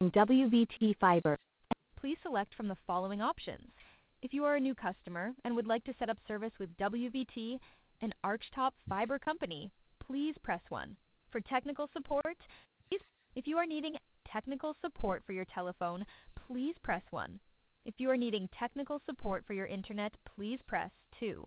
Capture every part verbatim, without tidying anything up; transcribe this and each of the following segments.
using W V T fiber. Please select from the following options. If you are a new customer and would like to set up service with W V T, an Archtop Fiber company, please press one. For technical support, please, if you are needing technical support for your telephone, please press one. If you are needing technical support for your internet, please press two.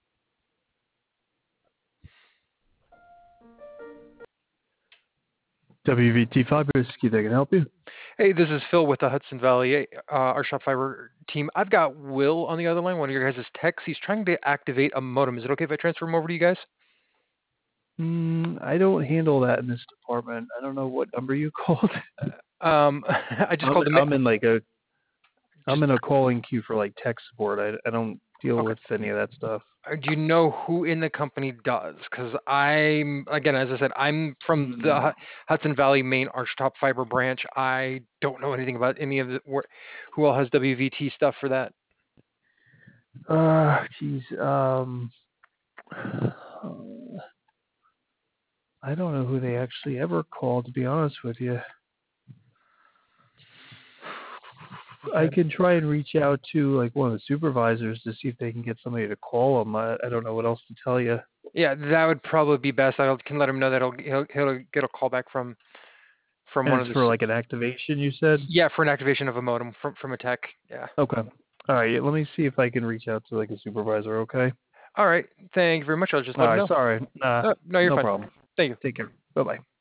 W V T Fiber, Keith, I can help you. Hey, this is Phil with the Hudson Valley uh, Archtop Fiber team. I've got Will on the other line, one of your guys' techs. He's trying to activate a modem. Is it okay if I transfer him over to you guys? Mm, I don't handle that in this department. I don't know what number you called. Um, I just I'm, called the. I'm in like a, I'm in a calling queue for like tech support. I, I don't deal Okay. with any of that stuff. Do you know who in the company does? Because I'm, again, as I said, I'm from the Mm. Hu- Hudson Valley main Archtop Fiber branch. I don't know anything about any of the, where, who all has W V T stuff for that. Uh, geez. Um, I don't know who they actually ever called, to be honest with you. Okay. I can try and reach out to like one of the supervisors to see if they can get somebody to call them. I, I don't know what else to tell you. Yeah, that would probably be best. I can let him know that he'll, he'll, he'll get a call back from from And one it's of the. for like an activation, you said? Yeah, for an activation of a modem from from a tech. Yeah. Okay. All right. Let me see if I can reach out to like a supervisor. Okay. All right. Thank you very much. I'll just All let him right. know. Sorry. Nah. Uh, no, you're No fine. problem. Thank you. Take care. Bye bye.